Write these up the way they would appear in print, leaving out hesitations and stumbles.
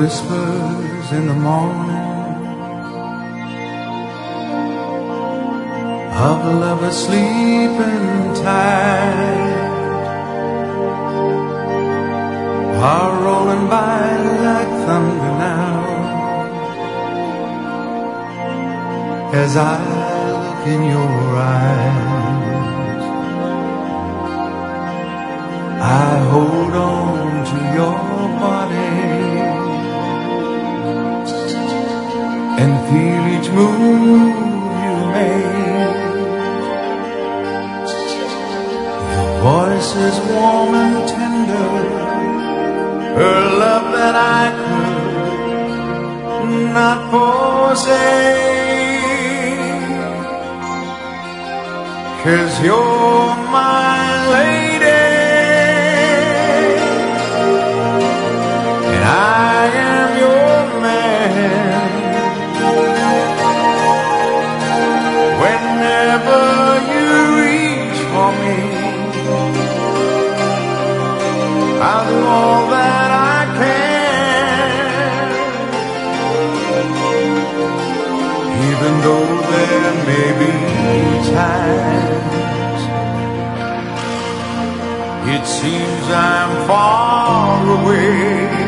whispers in the morning of a lover sleeping tight are rolling by like thunder now as I look in your eyes. I hold on to your body and feel each move you make. Your voice is warm and tender, her love that I could not forsake. 'Cause you're my lady and I am your man. Whenever you reach for me, I'll do all that I can, even though there may be times it seems I'm far away,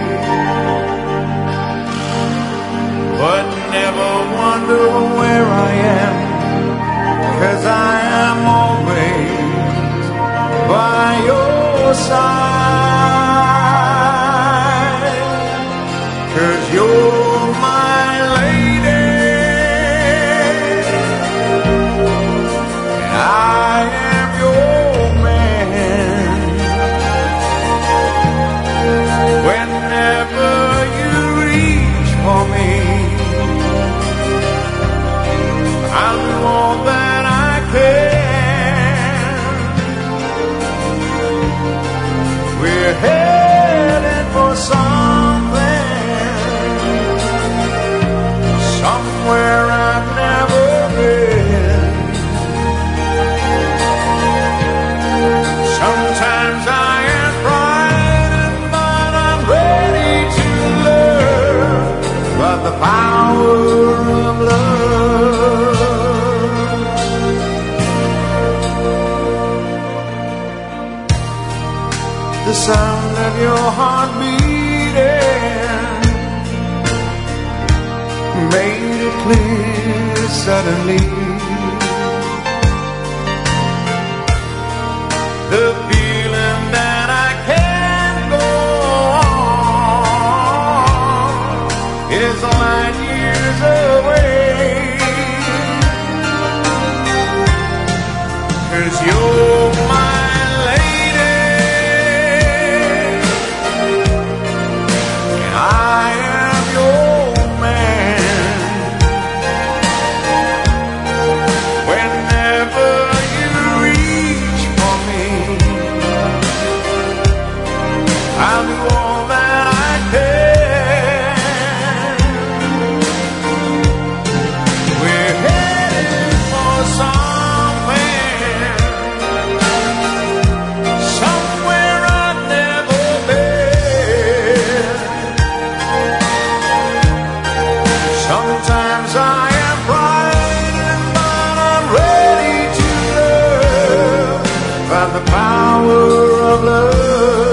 but never wonder where I am, 'cause I am always by your side. 'Cause you're my lady and I am your man. Whenever you reach for me, I'll do all that I can. We're headed for something, somewhere I've never been. Sometimes I am frightened, but I'm ready to learn about the power of love. The sound of your heart beating made it clear suddenly. The feeling that I can't go on is light years away. 'Cause you're my the power of love.